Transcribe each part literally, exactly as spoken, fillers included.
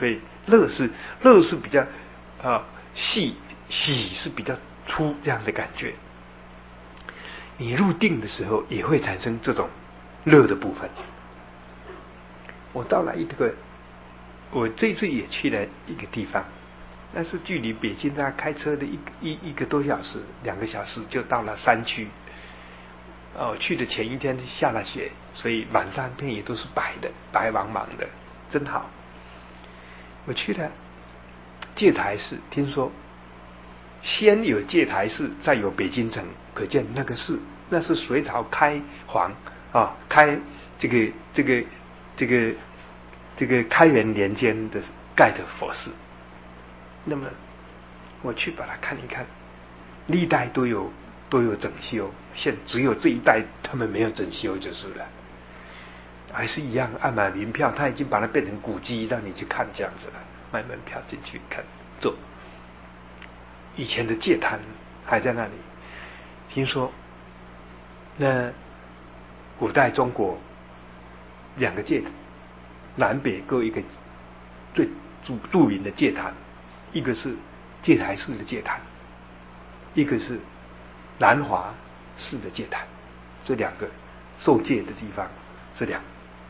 所以乐是乐是比较啊细，喜是比较粗这样的感觉。你入定的时候也会产生这种乐的部分。我到了一个，我这次也去了一个地方，那是距离北京大概开车的一一一个多小时，两个小时就到了山区。哦，去的前一天下了雪，所以满山遍野都是白的，白茫茫的，真好。我去了戒台寺，听说先有戒台寺，再有北京城，可见那个寺那是隋朝开皇啊，开这个这个这个这个开元年间的盖的佛寺。那么我去把它看一看，历代都有都有整修，现只有这一代他们没有整修就是了，还是一样按买门票，他已经把它变成古迹，让你去看这样子了，买门票进去看走。以前的戒坛还在那里，听说那古代中国两个戒，南北各一个最著著名的戒坛，一个是戒台寺的戒坛，一个是南华寺的戒坛，这两个受戒的地方是两个。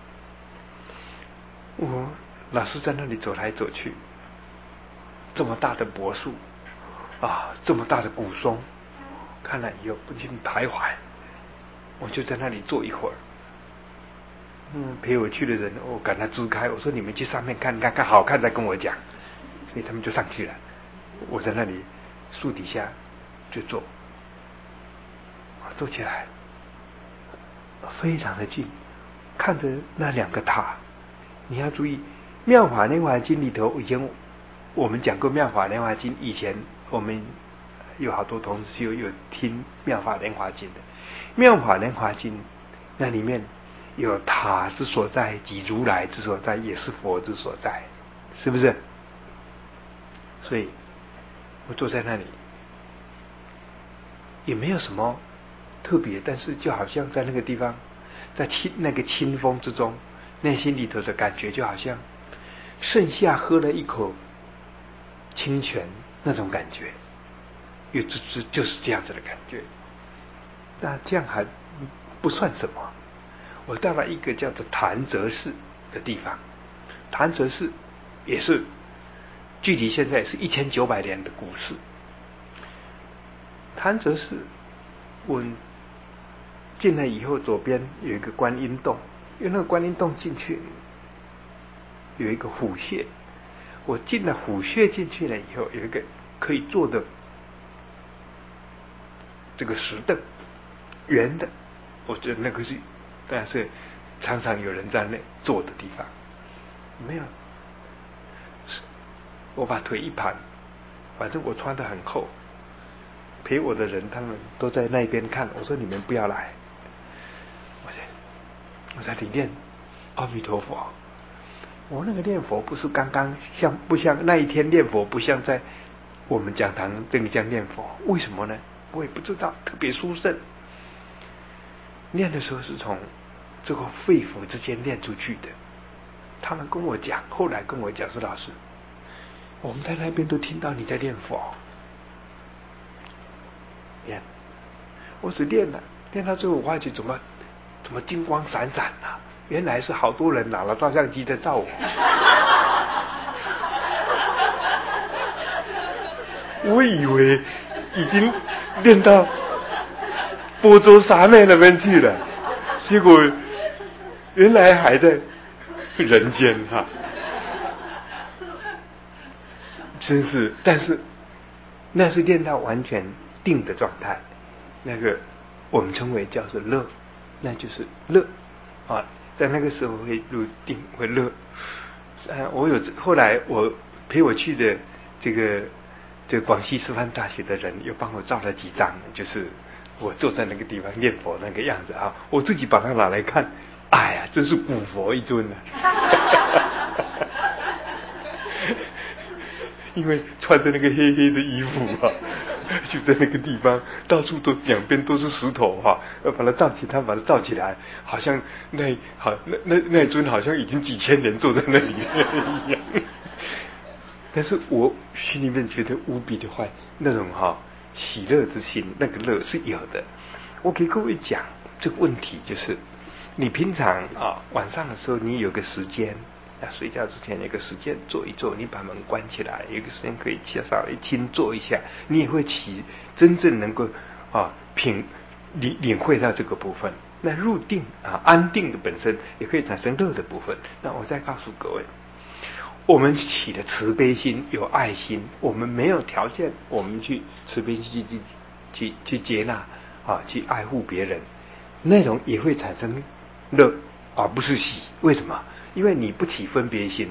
我老是在那里走来走去，这么大的柏树啊，这么大的古松，看了以后不禁徘徊，我就在那里坐一会儿。嗯，陪我去的人我赶他支开，我说你们去上面看看看好看再跟我讲，所以他们就上去了。我在那里树底下就坐，坐起来非常的近，看着那两个塔。你要注意，《妙法莲华经》里头，以前我们讲过《妙法莲华经》，以前我们有好多同事有有听《妙法莲华经》的，《妙法莲华经》那里面有塔之所在即如来之所在，也是佛之所在，是不是？所以我坐在那里也没有什么特别，但是就好像在那个地方，在清那个清风之中，内心里头的感觉就好像盛夏喝了一口清泉那种感觉，就就就是这样子的感觉。那这样还不算什么。我到了一个叫做潭柘寺的地方，潭柘寺也是距离现在是一千九百年的古寺。潭柘寺我进来以后，左边有一个观音洞，因为那个观音洞进去有一个虎穴，我进了虎穴进去了以后，有一个可以坐的这个石凳，圆的，我觉得那个是，但是常常有人在那坐的地方，没有，我把腿一盘，反正我穿得很厚，陪我的人他们都在那边看，我说你们不要来，我在我在里念阿弥陀佛。我那个念佛不是刚刚像不像那一天念佛不像在我们讲堂这里这样念佛，为什么呢？我也不知道，特别殊胜。念的时候是从这个肺腑之间念出去的。他们跟我讲，后来跟我讲说，老师，我们在那边都听到你在念佛。念，我只念了，念到最后我发觉怎么怎么金光闪闪啊！原来是好多人拿了照相机在照我。我以为已经练到波州沙妹那边去了，结果原来还在人间哈、啊，真是。但是那是练到完全定的状态，那个我们称为叫做乐，那就是乐啊，在那个时候会入定会乐。啊，我有后来我陪我去的这个这个广西师范大学的人又帮我照了几张，就是我坐在那个地方念佛那个样子啊，我自己把它拿来看，哎呀，真是古佛一尊啊！因为穿着那个黑黑的衣服啊，就在那个地方，到处都两边都是石头哈、啊，把它罩起，他把它罩起来，好像那好那那那尊好像已经几千年坐在那里一样。 但是我心里面觉得无比的坏，那种哈、哦、喜乐之心，那个乐是有的。我给各位讲这个问题，就是你平常啊晚上的时候，你有个时间，啊睡觉之前有个时间坐一坐，你把门关起来，有个时间可以起稍微轻坐一下，你也会起真正能够啊品领领会到这个部分。那入定啊安定的本身也可以产生乐的部分。那我再告诉各位，我们起的慈悲心有爱心，我们没有条件，我们去慈悲心去去去接纳啊，去爱护别人，那种也会产生乐，而不是喜。为什么？因为你不起分别心。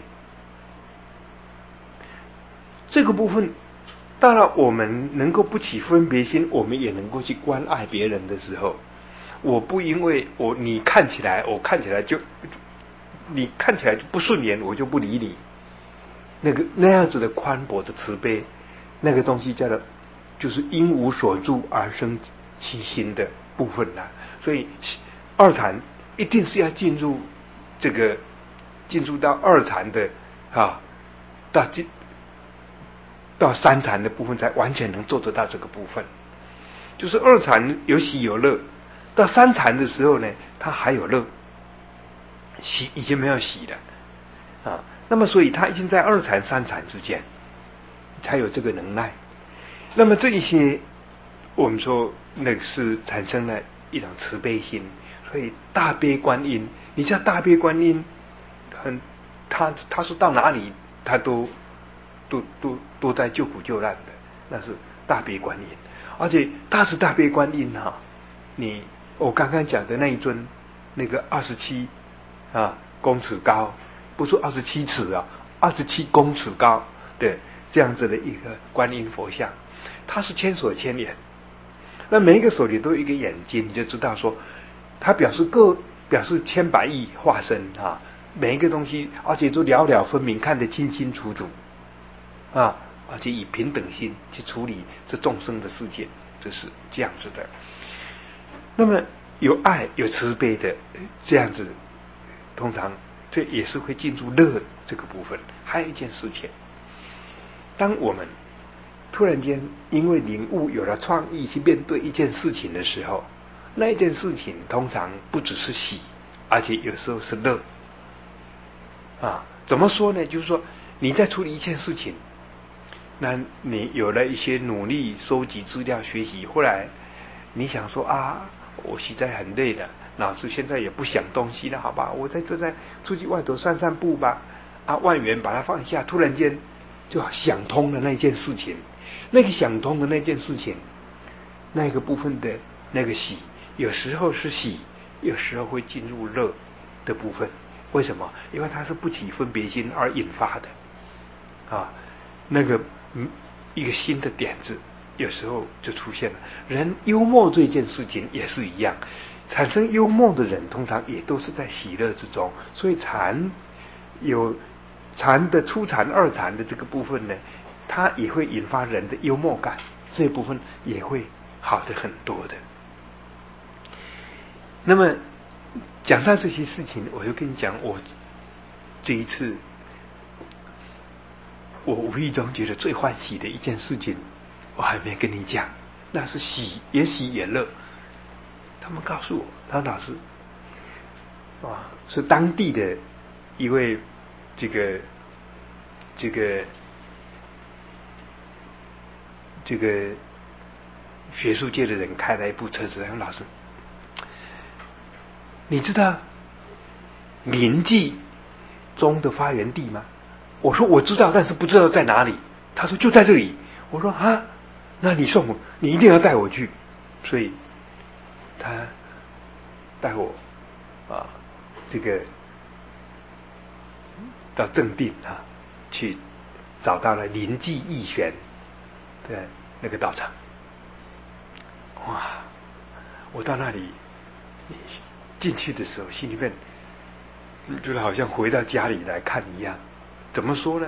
这个部分，当然我们能够不起分别心，我们也能够去关爱别人的时候，我不因为我你看起来我看起来就你看起来就不顺眼，我就不理你。那个那样子的宽博的慈悲，那个东西叫做就是因无所住而生其心的部分啦。所以二禅一定是要进入这个进入到二禅的啊，到进到三禅的部分才完全能做得到这个部分。就是二禅有喜有乐，到三禅的时候呢，它还有乐，喜已经没有喜了啊。那么所以他已经在二禅三禅之间才有这个能耐。那么这一些我们说那个是产生了一种慈悲心。所以大悲观音，你知道大悲观音很他他是到哪里他都都都都在救苦救难的，那是大悲观音。而且大慈大悲观音哈、啊，你我刚刚讲的那一尊那个二十七啊公尺高，不是二十七尺啊，二十七公尺高的这样子的一个观音佛像，它是千手千眼。那每一个手里都有一个眼睛，你就知道说，它表示各表示千百亿化身啊，每一个东西，而且都了了分明，看得清清楚楚啊，而且以平等心去处理这众生的世界，这是这样子的。那么有爱有慈悲的这样子，通常这也是会进入乐这个部分。还有一件事情，当我们突然间因为领悟有了创意去面对一件事情的时候，那一件事情通常不只是喜，而且有时候是乐啊。怎么说呢？就是说你在处理一件事情，那你有了一些努力收集资料学习，后来你想说啊，我实在很累了，脑子现在也不想东西了，好吧，我在这在出去外头散散步吧。啊，万元把它放下，突然间就想通了那件事情，那个想通的那件事情，那个部分的那个喜，有时候是喜，有时候会进入乐的部分。为什么？因为它是不起分别心而引发的啊，那个嗯一个新的点子，有时候就出现了。人幽默这件事情也是一样，产生幽默的人通常也都是在喜乐之中，所以禅有禅的初禅二禅的这个部分呢，它也会引发人的幽默感，这一部分也会好的很多的。那么讲到这些事情，我就跟你讲，我这一次我无意中觉得最欢喜的一件事情，我还没跟你讲，那是喜也喜也乐。他们告诉我，他老师啊，是当地的一位这个这个这个学术界的人开了一部车子，老师，你知道临济宗的发源地吗？我说我知道，但是不知道在哪里。他说就在这里。我说啊，那你送我，你一定要带我去。所以他带我啊，这个到正定啊，去找到了临济义玄的那个道场。哇！我到那里进去的时候，心里面就是好像回到家里来看一样。怎么说呢？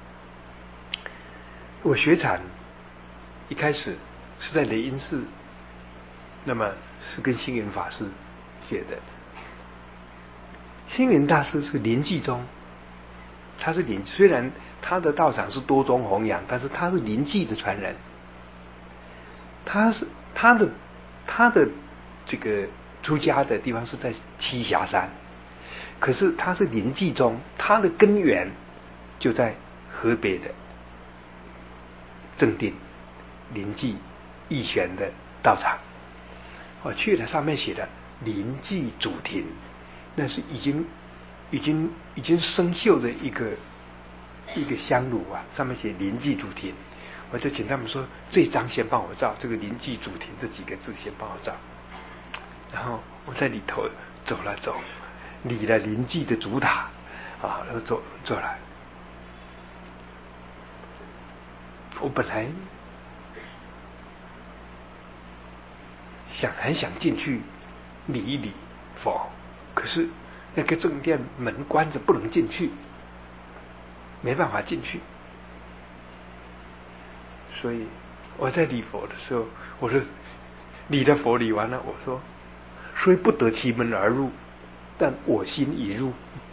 我学禅一开始是在雷音寺，那么是跟星云法师学的。星云大师是临济宗他是临，虽然他的道场是多宗弘扬，但是他是临济的传人。他是他的他的这个出家的地方是在栖霞山，可是他是临济宗，他的根源就在河北的正定临济义玄的道场。我去了，上面写的临济祖庭，那是已经已经已经生锈的一个一个香炉啊，上面写临济祖庭。我就请他们说，这张先帮我照，这个临济祖庭这几个字先帮我照。然后我在里头走了走，理了临济的主塔啊，然后走走来。我本来想很想进去理一理佛，可是那个正殿门关着，不能进去，没办法进去。所以我在礼佛的时候，我说礼的佛礼完了，我说虽不得其门而入，但我心已入，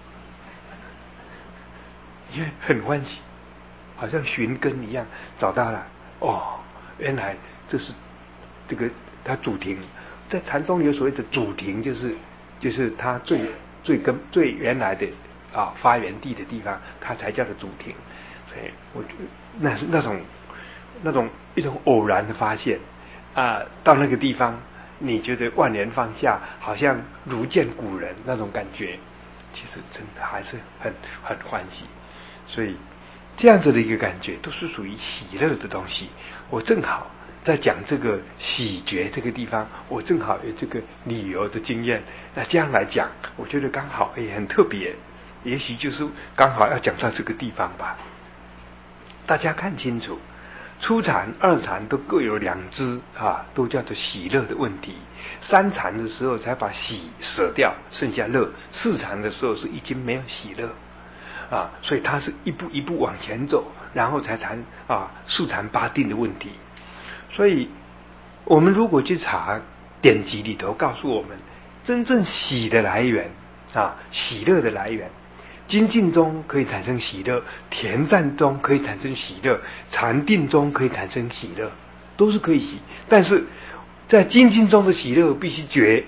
因为很欢喜，好像寻根一样找到了。哦，原来这是这个他主庭，在禅宗有所谓的主庭，就是就是他最最根最原来的啊发源地的地方，它才叫做主庭。所以我那那种。那种一种偶然的发现啊、呃，到那个地方，你觉得万年放下，好像如见古人那种感觉，其实真的还是很很欢喜。所以这样子的一个感觉，都是属于喜乐的东西。我正好在讲这个喜觉这个地方，我正好有这个旅游的经验，那这样来讲，我觉得刚好也很特别，也许就是刚好要讲到这个地方吧。大家看清楚。初禅、二禅都各有两支啊，都叫做喜乐的问题。三禅的时候才把喜舍掉，剩下乐。四禅的时候是已经没有喜乐啊，所以它是一步一步往前走，然后才谈啊数禅八定的问题。所以，我们如果去查典籍里头，告诉我们真正喜的来源啊，喜乐的来源。精进中可以产生喜乐，恬淡中可以产生喜乐，禅定中可以产生喜乐，都是可以喜。但是在精进中的喜乐必须觉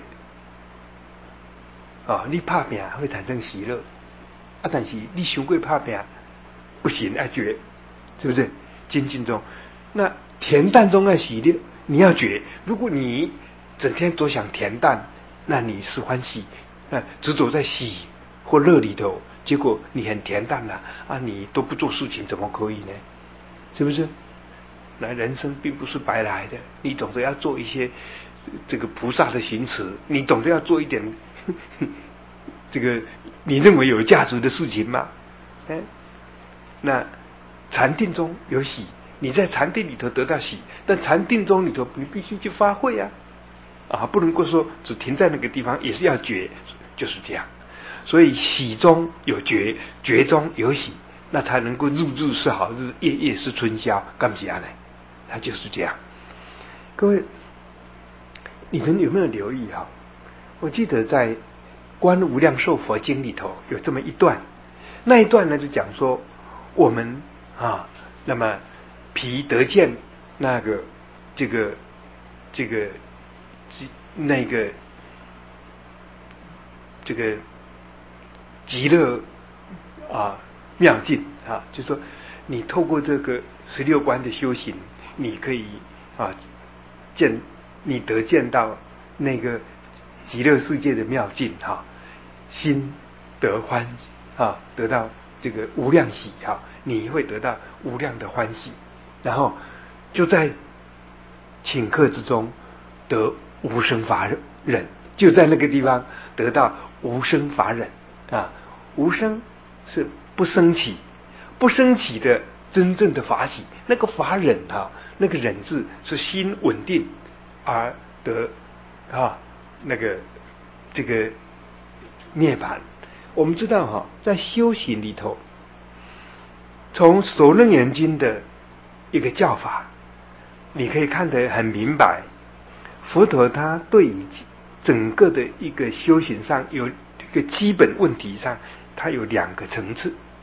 啊，你怕病会产生喜乐啊，但是你修过怕病不行，要觉，是不是？精进中，那恬淡中要喜乐，你要觉。如果你整天都想恬淡，那你是欢喜，那执着在喜或乐里头。结果你很恬淡了啊，你都不做事情，怎么可以呢？是不是？那人生并不是白来的，你懂得要做一些这个菩萨的行持，你懂得要做一点呵呵这个你认为有价值的事情嘛？哎，那禅定中有喜，你在禅定里头得到喜，但禅定中里头你必须去发挥啊，啊，不能够说只停在那个地方，也是要觉，就是这样。所以喜中有觉，觉中有喜，那才能够日日是好日，夜夜是春宵。干嘛呢？它就是这样。各位，你们有没有留意哈？我记得在《观无量寿佛经》里头有这么一段，那一段呢就讲说，我们啊，那么彼得见那个这个这个这那个这个。极乐啊妙境啊，就是说你透过这个十六观的修行，你可以啊见你得见到那个极乐世界的妙境哈、啊，心得欢啊，得到这个无量喜哈、啊，你会得到无量的欢喜，然后就在顷刻之中得无生法忍，就在那个地方得到无生法忍。啊，无生是不生起，不生起的真正的法喜。那个法忍啊，那个忍字是心稳定而得啊，那个这个涅槃。我们知道哈、啊，在修行里头，从《首楞严经》的一个教法，你可以看得很明白，佛陀他对于整个的一个修行上有。一个基本问题上，它有两个层次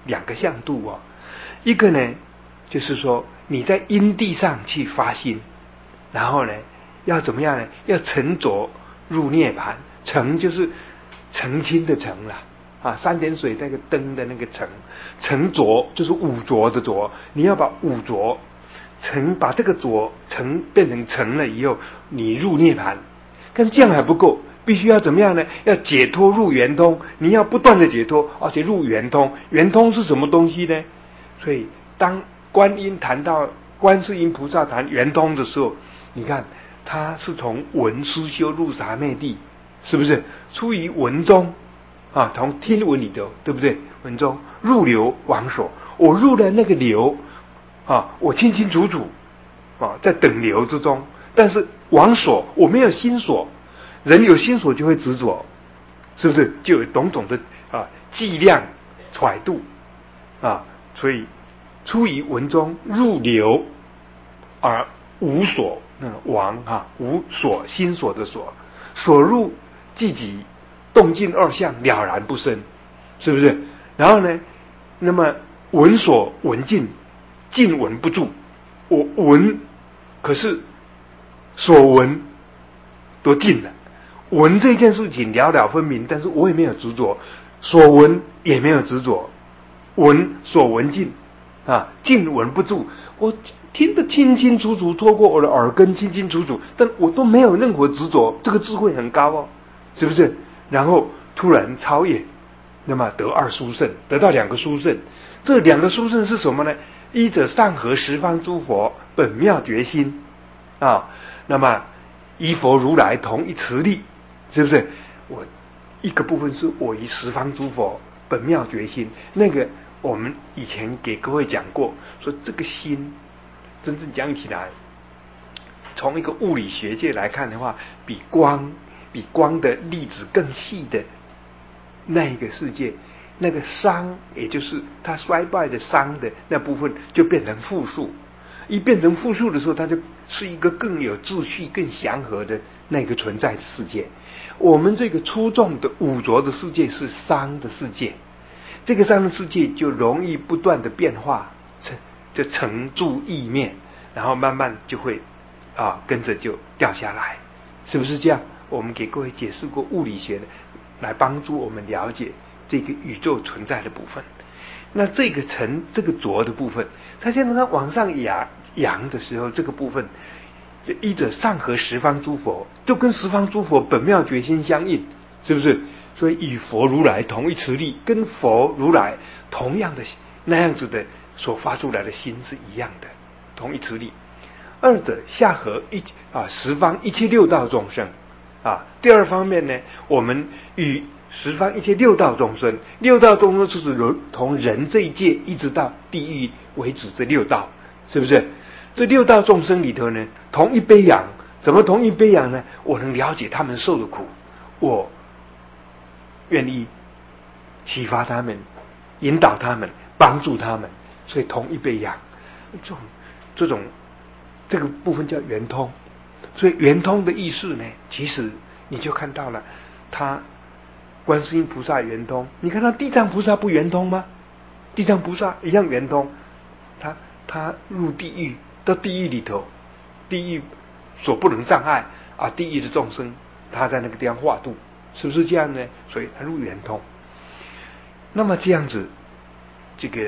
两个向度哦，一个呢就是说你在因地上去发心，然后呢要怎么样呢？要沉着入涅槃，澄就是澄清的澄啦，啊，三点水那个灯的那个澄，沉着就是五浊的浊，你要把五浊澄，把这个浊澄变成澄了以后，你入涅槃。但这样还不够，必须要怎么样呢？要解脱入圆通，你要不断的解脱，而且入圆通。圆通是什么东西呢？所以当观音谈到观世音菩萨谈圆通的时候，你看他是从闻思修入三昧地，是不是？出于闻中啊，从听闻里头，对不对？闻中入流往所，我入了那个流啊，我清清楚楚啊，在等流之中。但是往所我没有心所，人有心所就会执着，是不是？就有种种的啊计量揣度啊，所以出于文中入流而无所，那个往啊无所心所的所，所入即己动静二相了然不生，是不是？然后呢，那么闻所闻尽，尽闻不住，我闻可是。所闻都尽了，闻这件事情了了分明，但是我也没有执着，所闻也没有执着，闻所闻尽啊，尽闻不住，我听得清清楚楚，透过我的耳根清清楚楚，但我都没有任何执着，这个智慧很高哦，是不是？然后突然超越，那么得二殊胜，得到两个殊胜，这两个殊胜是什么呢？一者上合十方诸佛本妙觉心啊。那么依佛如来同一慈力，是不是？我一个部分是我于十方诸佛本妙觉心，那个我们以前给各位讲过，说这个心真正讲起来，从一个物理学界来看的话，比光比光的粒子更细的那一个世界，那个熵，也就是它衰败的熵的那部分，就变成负数。一变成负数的时候，它就是一个更有秩序、更祥和的那个存在的世界。我们这个粗重的五浊的世界是熵的世界，这个熵的世界就容易不断的变化，就成住意灭，然后慢慢就会啊跟着就掉下来，是不是这样？我们给各位解释过物理学的，来帮助我们了解这个宇宙存在的部分。那这个沉这个浊的部分，它现在它往上扬扬的时候，这个部分就依着上合十方诸佛，就跟十方诸佛本妙觉心相应，是不是？所以与佛如来同一慈力，跟佛如来同样的那样子的所发出来的心是一样的，同一慈力。二者下合一啊十方一切六道众生啊。第二方面呢，我们与十方一切六道众生，六道众生是指从人这一界一直到地狱为止，这六道是不是？这六道众生里头呢，同一杯养，怎么同一杯养呢？我能了解他们受的苦，我愿意启发他们，引导他们，帮助他们，所以同一杯养，这种这种这个部分叫圆通。所以圆通的意思呢，其实你就看到了，他观世音菩萨圆通，你看他地藏菩萨不圆通吗？地藏菩萨一样圆通，他他入地狱，到地狱里头，地狱所不能障碍啊，地狱的众生他在那个地方化度，是不是这样呢？所以他入圆通。那么这样子，这个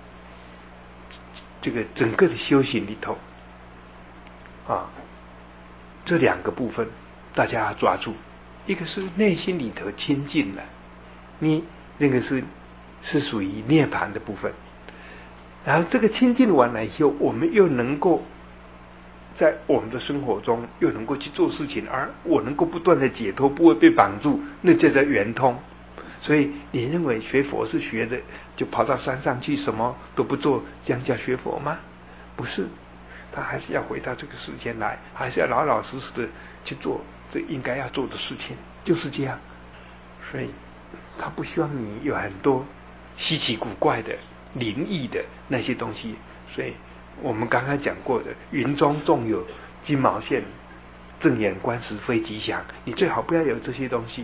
这个整个的修行里头啊，这两个部分大家要抓住，一个是内心里头清净了，你那个是是属于涅槃的部分。然后这个清净完了以后，我们又能够在我们的生活中又能够去做事情，而我能够不断的解脱，不会被绑住，那叫做圆通。所以你认为学佛是学的就跑到山上去什么都不做，这样叫学佛吗？不是，他还是要回到这个世间来，还是要老老实实的去做这应该要做的事情，就是这样。所以他不希望你有很多稀奇古怪的灵异的那些东西。所以我们刚才讲过的云中纵有金毛线，正眼观时非吉祥，你最好不要有这些东西。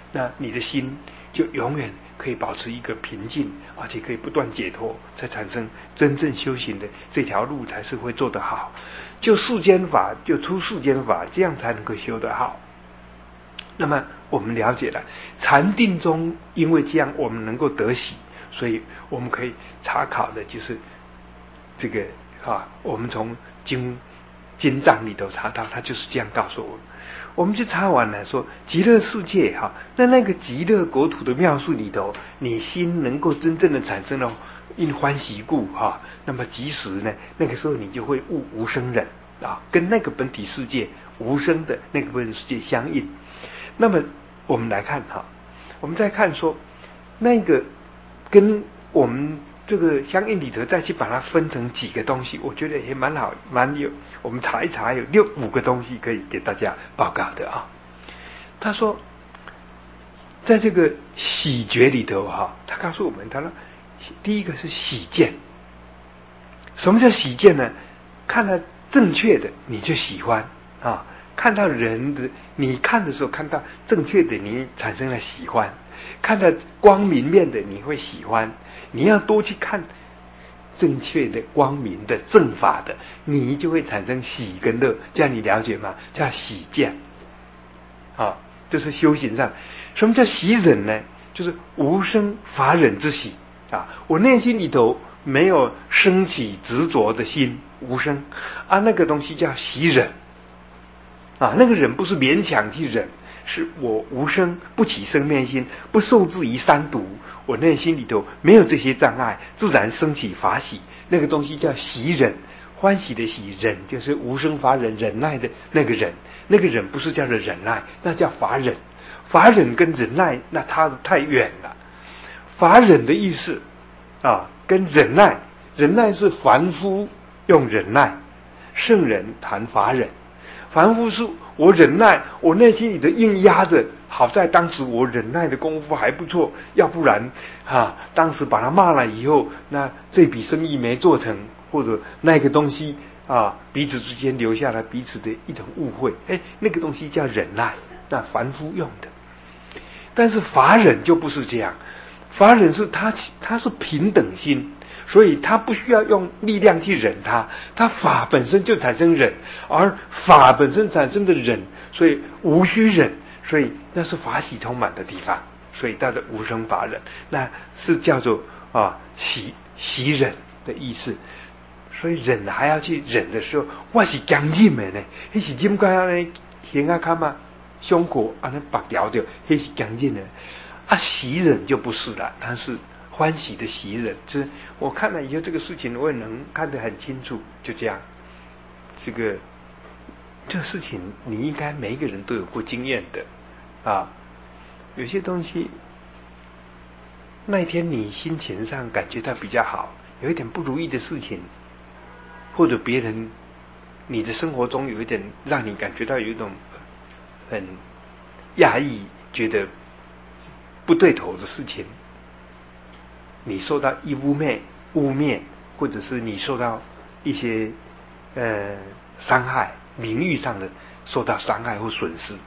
那你的心就永远可以保持一个平静，而且可以不断解脱，才产生真正修行的这条路才是会做得好。就世间法就出世间法，这样才能够修得好。那么我们了解了禅定中，因为这样我们能够得喜，所以我们可以查考的就是这个啊，我们从经经藏里头查到，他就是这样告诉我们。我们就查完了说极乐世界哈，那那个极乐国土的妙事里头，你心能够真正的产生了因欢喜故哈，那么即时呢，那个时候你就会悟无生忍啊，跟那个本体世界无生的那个本体世界相应。那么我们来看哈，我们再看说那个跟我们这个相应里头再去把它分成几个东西，我觉得也蛮好，蛮有。我们查一查，有六五个东西可以给大家报告的啊。他说，在这个喜觉里头哈，他告诉我们，他说第一个是喜见。什么叫喜见呢？看到正确的你就喜欢啊，看到人的你看的时候看到正确的你产生了喜欢，看到光明面的你会喜欢。你要多去看正确的光明的正法的，你就会产生喜跟乐，这样你了解吗？叫喜见啊，这是修行上。什么叫喜忍呢？就是无生法忍之喜啊，我内心里头没有升起执着的心，无生啊，那个东西叫喜忍啊，那个忍不是勉强去忍，是我无生不起生灭心，不受制于三毒，我内心里头没有这些障碍，自然升起法喜，那个东西叫喜忍，欢喜的喜，忍就是无生法忍，忍耐的那个忍，那个忍不是叫做忍耐，那叫法忍。法忍跟忍耐那差得太远了。法忍的意思啊，跟忍耐，忍耐是凡夫用忍耐，圣人谈法忍。凡夫是我忍耐，我内心里的硬压着，好在当时我忍耐的功夫还不错，要不然啊，当时把他骂了以后，那这笔生意没做成，或者那个东西啊，彼此之间留下了彼此的一种误会，哎，那个东西叫忍耐，那凡夫用的。但是法忍就不是这样，法忍是他他是平等心，所以他不需要用力量去忍它，他法本身就产生忍，而法本身产生的忍，所以无需忍，所以那是法喜充满的地方，所以它的无生法忍，那是叫做啊喜喜忍的意思。所以忍还要去忍的时候，我是强忍的呢，那是怎解呢？行啊看嘛，胸口啊那白条掉，那是强忍的。啊喜忍就不是了，它是欢喜的喜忍，就是我看了以后这个事情我也能看得很清楚，就这样。这个这个事情你应该每一个人都有过经验的啊。有些东西那一天你心情上感觉到比较好，有一点不如意的事情，或者别人你的生活中有一点让你感觉到有一种很压抑，觉得不对头的事情，你受到一污蔑污蔑，或者是你受到一些呃伤害，名誉上的受到伤害或损失，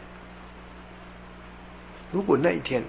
如果那一天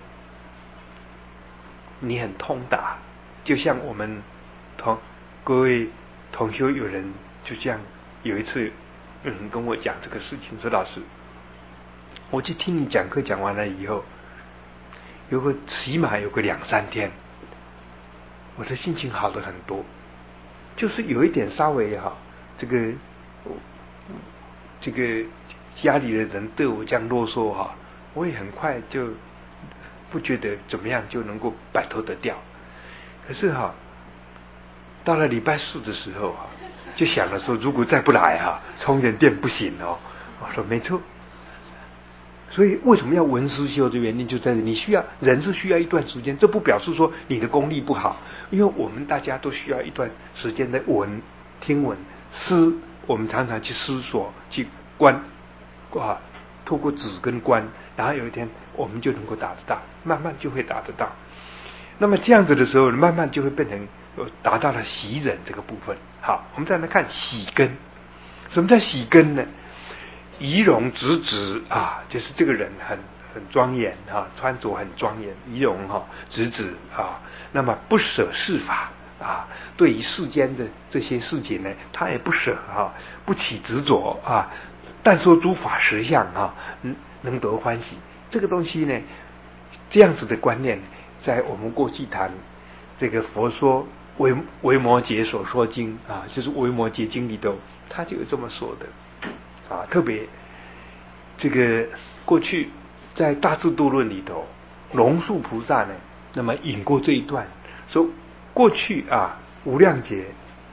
你很通达，就像我们同各位同修有人就这样，有一次有人跟我讲这个事情，说老师，我去听你讲课讲完了以后，有个起码有个两三天，我的心情好了很多，就是有一点稍微哈，这个这个家里的人对我这样啰嗦哈，我也很快就不觉得怎么样就能够摆脱得掉。可是哈，到了礼拜四的时候哈，就想了说，如果再不来哈，充点电不行哦。我说没错。所以为什么要闻思修的原因就在这里，你需要人是需要一段时间，这不表示说你的功力不好，因为我们大家都需要一段时间的闻听闻思，我们常常去思索去观啊，透过止跟观，然后有一天我们就能够达得到，慢慢就会达得到。那么这样子的时候，慢慢就会变成达到了喜忍这个部分。好，我们再来看喜根。什么叫喜根呢？仪容直直啊，就是这个人很很庄严啊，穿着很庄严，仪容哈直直啊，那么不舍世法啊，对于世间的这些事情呢，他也不舍啊，不起执着啊，但说诸法实相啊，能能得欢喜。这个东西呢，这样子的观念，在我们过去谈这个佛说维维摩诘所说经啊，就是维摩诘经里头，他就有这么说的啊，特别这个过去在大智度论里头，龙树菩萨呢，那么引过这一段，说过去啊无量劫，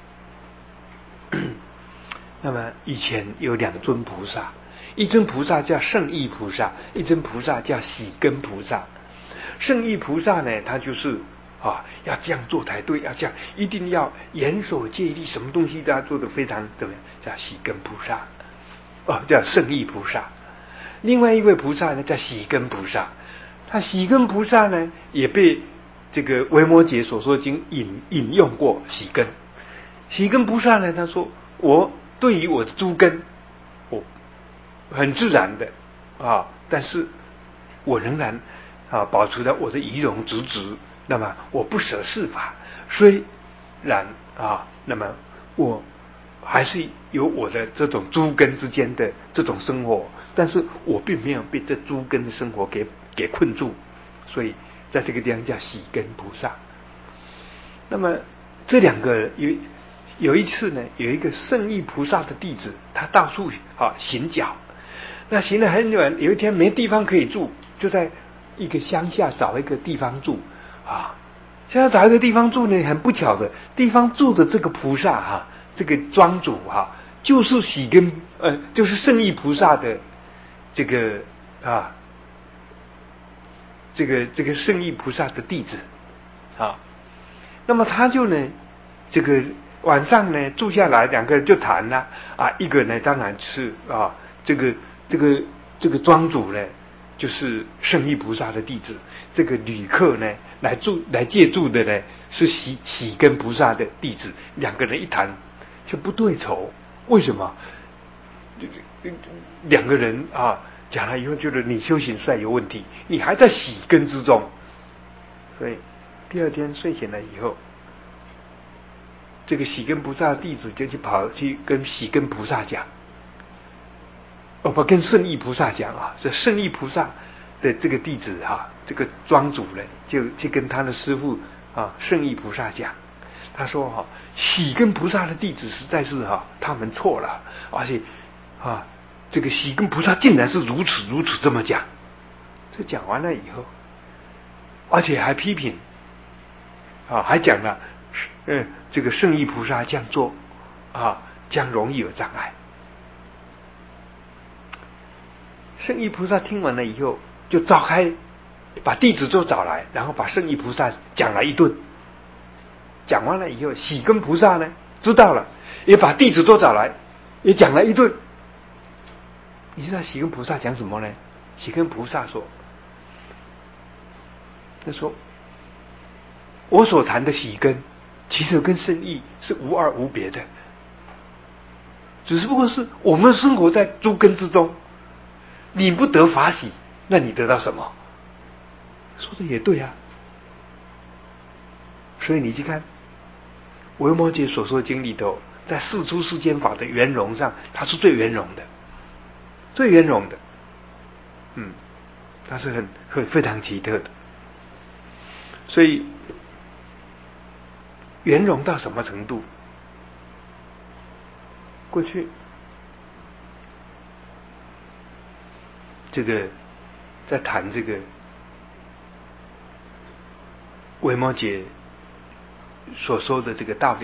那么以前有两尊菩萨，一尊菩萨叫圣意菩萨，一尊菩萨叫喜根菩萨。圣意菩萨呢，他就是啊，要这样做才对，要这样，一定要严守戒律，什么东西都要做得非常怎么样？叫喜根菩萨，哦，叫圣意菩萨。另外一位菩萨呢，叫喜根菩萨。他喜根菩萨呢，也被这个维摩诘所说经引引用过喜根。喜根菩萨呢，他说我对于我的诸根，我很自然的啊，但是我仍然啊保持了我的仪容直直，那么我不舍世法，虽然啊，那么我还是有我的这种诸根之间的这种生活，但是我并没有被这诸根的生活给给困住，所以在这个地方叫喜根菩萨。那么这两个有有一次呢，有一个圣意菩萨的弟子，他到处啊行脚，那行了很远，有一天没地方可以住，就在一个乡下找一个地方住啊。现在找一个地方住呢，很不巧的，地方住的这个菩萨哈、啊，这个庄主哈、啊，就是喜根呃，就是圣意菩萨的这个啊，这个这个圣意菩萨的弟子啊。那么他就呢，这个晚上呢住下来，两个人就谈了啊。一个呢，当然是啊，这个这个这个庄主呢，就是圣意菩萨的弟子。这个旅客呢，来住来借住的呢，是喜喜根菩萨的弟子。两个人一谈就不对头，为什么？两个人啊讲了以后，觉得你修行帅有问题，你还在喜根之中，所以第二天睡醒了以后，这个喜根菩萨的弟子就去跑去跟喜根菩萨讲，哦不，跟圣意菩萨讲啊，这圣意菩萨的这个弟子哈、啊，这个庄主呢，就去跟他的师父啊圣意菩萨讲，他说哈、啊，喜根菩萨的弟子实在是哈、啊，他们错了，而且啊，这个喜根菩萨竟然是如此如此这么讲。这讲完了以后，而且还批评啊，还讲了，嗯，这个圣意菩萨这样做啊，将容易有障碍。圣意菩萨听完了以后，就召开，把弟子都找来，然后把圣意菩萨讲了一顿。讲完了以后，喜根菩萨呢知道了，也把弟子都找来，也讲了一顿。你知道喜根菩萨讲什么呢？喜根菩萨说：“他说，我所谈的喜根，其实跟圣意是无二无别的，只不过是我们生活在诸根之中。你不得法喜，那你得到什么？说的也对啊。所以你去看维摩诘所说的经里头，在世出世间法的圆融上，它是最圆融的，最圆融的。嗯，它是很很非常奇特的。所以圆融到什么程度？过去这个在谈这个维摩诘所说的这个道理，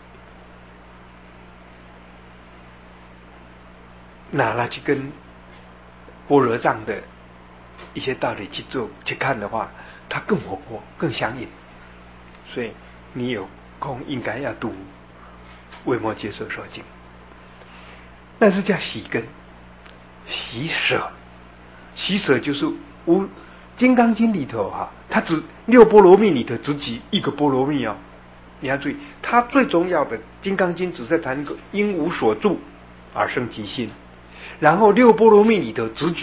拿来去跟般若藏的一些道理去做去看的话，它更活泼更相应。所以你有空应该要读维摩诘所说经，那是叫喜根喜舍。喜舍就是无金刚经里头哈、啊，它只六波罗蜜里头只举一个波罗蜜哦，你要注意，它最重要的金刚经只在谈一个因无所住而生其心，然后六波罗蜜里头只举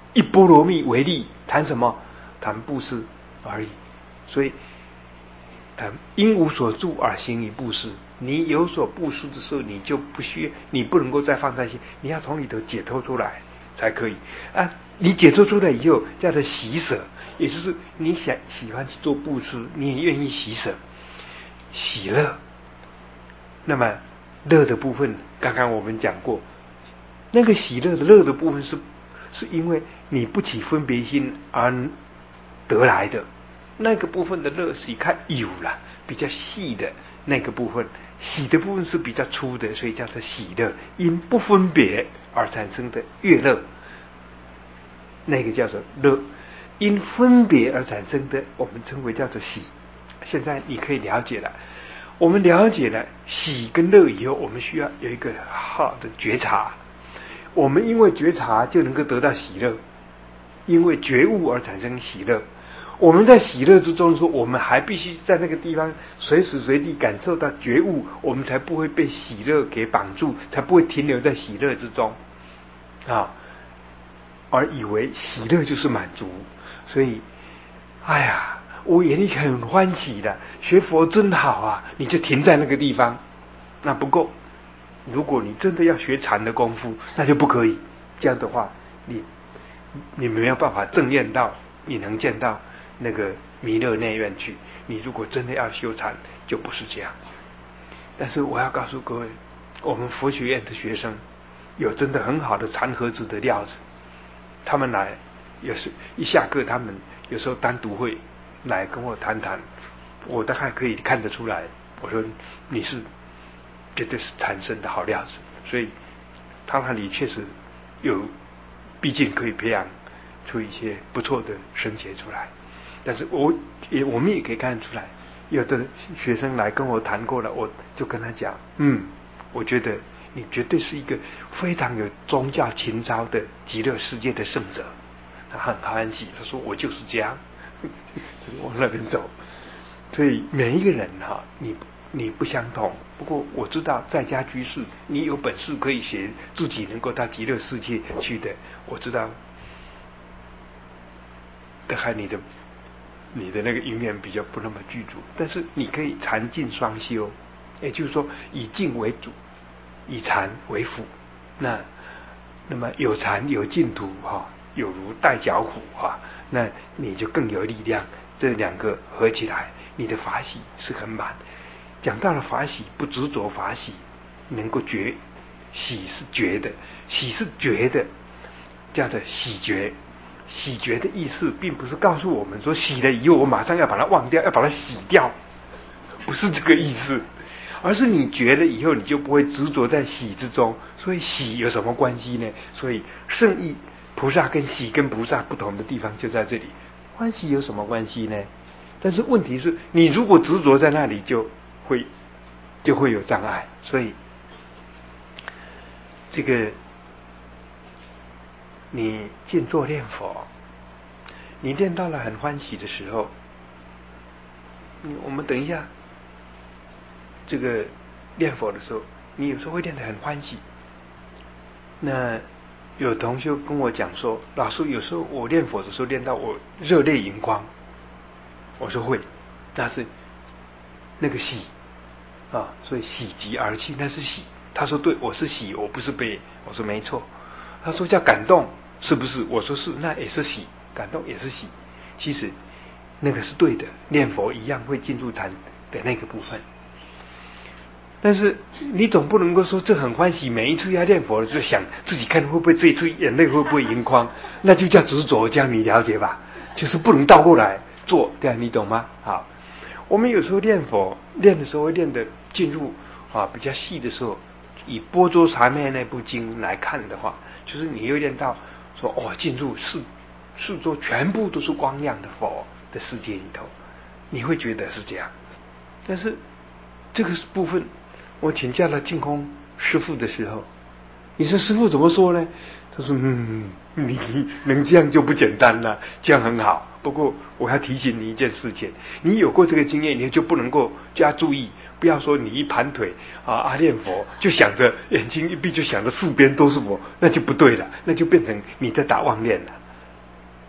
以波罗蜜为例，谈什么？谈布施而已。所以谈因无所住而行以布施。你有所布施的时候，你就不需，你不能够再放在心，你要从里头解脱出来才可以啊。你解脱出来以后，叫做喜舍，也就是你想喜欢去做布施，你也愿意喜舍，喜乐。那么乐的部分，刚刚我们讲过，那个喜乐的乐的部分是，是因为你不起分别心而得来的。那个部分的乐是看有了比较细的那个部分，喜的部分是比较粗的，所以叫做喜乐。因不分别而产生的悦乐，那个叫做乐；因分别而产生的，我们称为叫做喜。现在你可以了解了，我们了解了喜跟乐以后，我们需要有一个好的觉察。我们因为觉察就能够得到喜乐，因为觉悟而产生喜乐。我们在喜乐之中说，我们还必须在那个地方随时随地感受到觉悟，我们才不会被喜乐给绑住，才不会停留在喜乐之中啊，而以为喜乐就是满足。所以哎呀，我眼里很欢喜的，学佛真好啊，你就停在那个地方，那不够。如果你真的要学禅的功夫，那就不可以。这样的话，你你没有办法正念到，你能见到那个弥勒内院去。你如果真的要修禅，就不是这样。但是我要告诉各位，我们佛学院的学生有真的很好的禅盒子的料子，他们来有时一下课，他们有时候单独会来跟我谈谈，我大概可以看得出来，我说你是绝对是禅生的好料子。所以他那里确实有，毕竟可以培养出一些不错的僧杰出来。但是我也我们也可以看出来，有的学生来跟我谈过了，我就跟他讲，嗯，我觉得你绝对是一个非常有宗教情操的极乐世界的圣者。他很欢喜，他说我就是这样往那边走。所以每一个人哈，你你不相同。不过我知道在家居士，你有本事可以学自己能够到极乐世界去的，我知道大概你的你的那个因缘比较不那么具足，但是你可以禅净双修，也就是说以净为主，以禅为辅。那那么有禅有净土哈，有如带脚虎哈，那你就更有力量。这两个合起来，你的法喜是很满。讲到了法喜，不执着法喜，能够觉，喜是觉的，喜是觉的，叫做喜觉。喜觉的意思并不是告诉我们说喜了以后我马上要把它忘掉，要把它洗掉，不是这个意思，而是你觉了以后你就不会执着在喜之中。所以喜有什么关系呢？所以圣意菩萨跟喜跟菩萨不同的地方就在这里。欢喜有什么关系呢？但是问题是你如果执着在那里，就会就会有障碍。所以这个你静坐念佛，你练到了很欢喜的时候，我们等一下这个念佛的时候，你有时候会练得很欢喜。那有同学跟我讲说，老师有时候我念佛的时候练到我热泪盈眶，我说会，那是那个喜啊，所以喜极而泣，那是喜。他说对，我是喜，我不是悲。我说没错。他说叫感动，是不是？我说是，那也是喜，感动也是喜。其实那个是对的，念佛一样会进入禅的那个部分。但是你总不能够说这很欢喜，每一次要念佛就想自己看会不会这一次眼泪会不会盈眶，那就叫执着，这样你了解吧？就是不能倒过来做，这样你懂吗？好，我们有时候念佛念的时候会念的进入啊比较细的时候，以般若禅灭那部经来看的话，就是你会念到说哦，进入四四周全部都是光亮的佛的世界里头，你会觉得是这样。但是这个部分我请教了净空师父的时候，你说师父怎么说呢？他说嗯，你能这样就不简单了，这样很好。不过我要提醒你一件事情，你有过这个经验，你就不能够加注意，不要说你一盘腿啊阿念佛就想着眼睛一闭就想着四边都是佛，那就不对了，那就变成你在打妄念了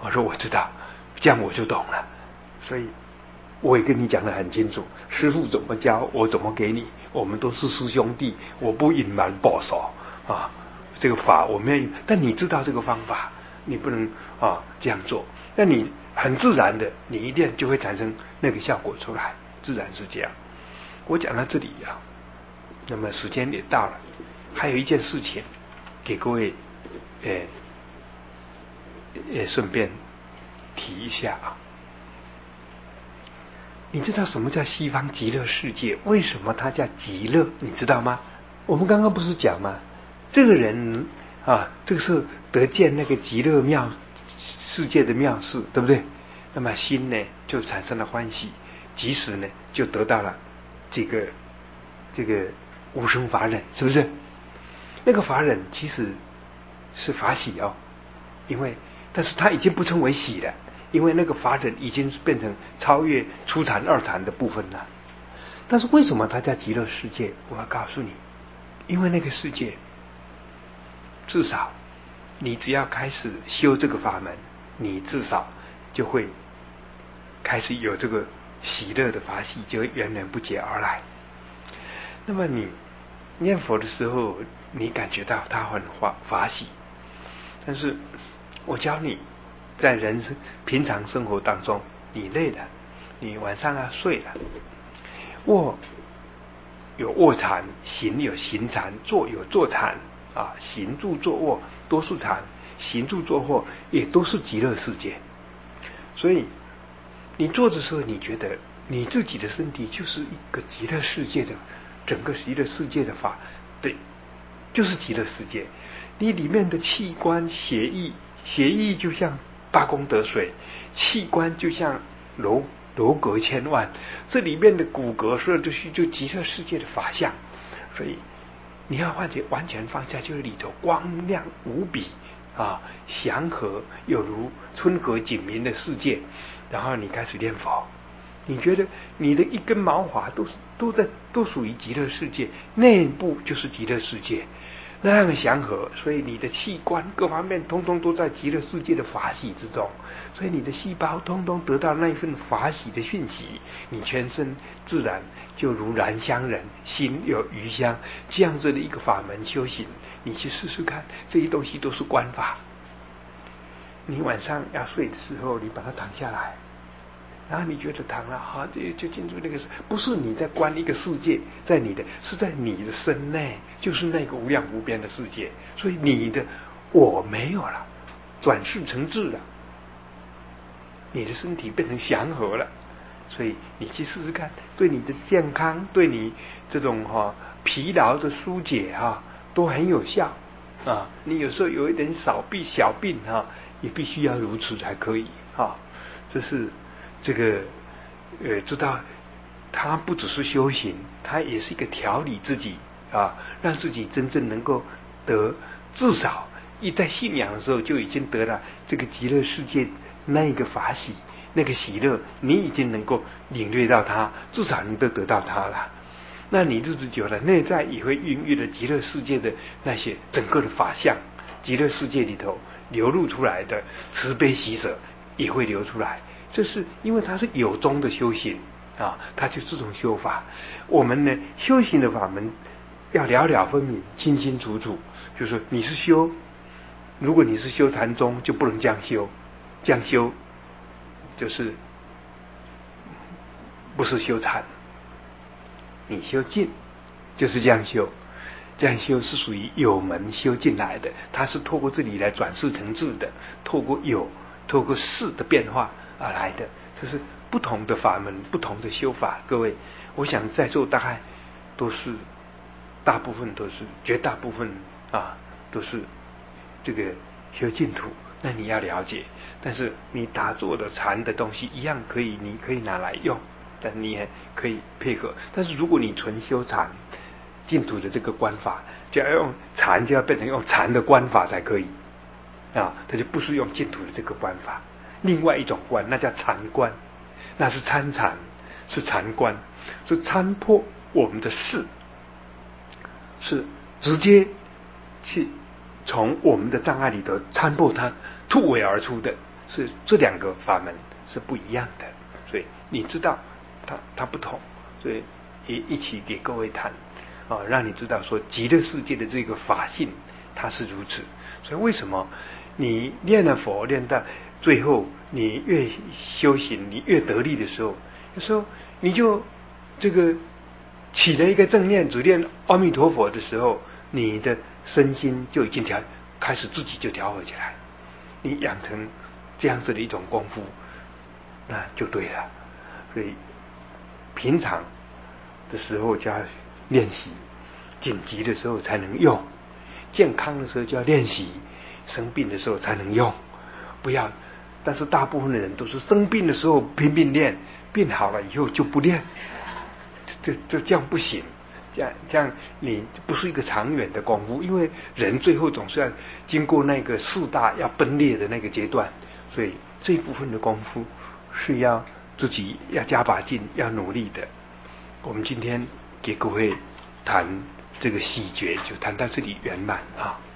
我说我知道，这样我就懂了。所以我也跟你讲得很清楚，师父怎么教我怎么给你，我们都是师兄弟，我不隐瞒保守啊。这个法我没有，但你知道这个方法，你不能啊这样做，那你很自然的，你一定就会产生那个效果出来，自然是这样。我讲到这里啊，那么时间也到了，还有一件事情给各位，呃，也顺便提一下啊。你知道什么叫西方极乐世界？为什么它叫极乐？你知道吗？我们刚刚不是讲吗？这个人啊，这个是得见那个极乐妙世界的妙事，对不对？那么心呢就产生了欢喜，即时呢就得到了这个这个无生法忍，是不是？那个法忍其实是法喜哦，因为但是它已经不称为喜了，因为那个法忍已经变成超越初禅二禅的部分了。但是为什么它叫极乐世界？我要告诉你，因为那个世界至少你只要开始修这个法门，你至少就会开始有这个喜乐的法喜，就会源源不绝而来。那么你念佛的时候，你感觉到它很法法喜，但是我教你在人生平常生活当中，你累了，你晚上要睡了，卧有卧禅，行有行禅，坐有坐禅啊，行住坐卧多是禅，行住坐卧也都是极乐世界。所以你坐的时候，你觉得你自己的身体就是一个极乐世界的整个极乐世界的法，对，就是极乐世界。你里面的器官血液，血液就像八功德水，器官就像楼楼阁千万，这里面的骨骼所有这些就极乐世界的法相。所以你要完全完全放下，就是里头光亮无比啊，祥和有如春和景明的世界。然后你开始念佛，你觉得你的一根毛发都是都在都属于极乐世界，内部就是极乐世界，那样祥和，所以你的器官各方面通通都在极乐世界的法喜之中，所以你的细胞通通得到那一份法喜的讯息，你全身自然就如燃香人，心有余香，这样子的一个法门修行，你去试试看，这些东西都是观法。你晚上要睡的时候，你把它躺下来，然后你觉得躺了，好，就就进入那个，不是你在观一个世界，在你的是在你的身内，就是那个无量无边的世界。所以你的我没有了，转世成智了，你的身体变成祥和了。所以你去试试看，对你的健康，对你这种哈、哦、疲劳的疏解哈、啊，都很有效啊。你有时候有一点小病小病哈、啊，也必须要如此才可以啊。这是这个呃，知道它不只是修行，它也是一个调理自己啊，让自己真正能够得，至少一在信仰的时候就已经得了这个极乐世界那一个法喜。那个喜乐，你已经能够领略到它，至少你都得到它了。那你日子久了，内在也会孕育了极乐世界的那些整个的法相，极乐世界里头流露出来的慈悲喜舍也会流出来。这是因为它是有宗的修行啊，它就这种修法。我们呢，修行的法门要了了分明、清清楚楚，就是你是修，如果你是修禅宗，就不能这样修，这样修。就是不是修禅，你修静就是这样修，这样修是属于有门修进来的，它是透过这里来转世成智的，透过有透过事的变化而来的，这是不同的法门，不同的修法。各位，我想在座大概都是大部分都是绝大部分啊都是这个修净土。那你要了解，但是你打坐的禅的东西一样可以，你可以拿来用，但你也可以配合。但是如果你纯修禅，净土的这个观法，就要用禅，就要变成用禅的观法才可以啊，它就不是用净土的这个观法。另外一种观，那叫禅观，那是参禅，是禅观，是参破我们的事，是直接去从我们的障碍里头参破它突围而出的， 是这两个法门是不一样的，所以你知道它它不同，所以也一起给各位谈啊，让你知道说极乐世界的这个法性它是如此。所以为什么你念了佛念到最后，你越修行你越得力的时候，有时候你就这个起了一个正念，只念阿弥陀佛的时候，你的身心就已经调开始自己就调和起来，你养成这样子的一种功夫，那就对了。所以平常的时候就要练习，紧急的时候才能用，健康的时候就要练习，生病的时候才能用。不要，但是大部分的人都是生病的时候拼命练，病好了以后就不练，这这这样不行。这样这样你不是一个长远的功夫，因为人最后总是要经过那个四大要崩裂的那个阶段，所以这一部分的功夫是要自己要加把劲，要努力的。我们今天给各位谈这个细节，就谈到这里圆满啊。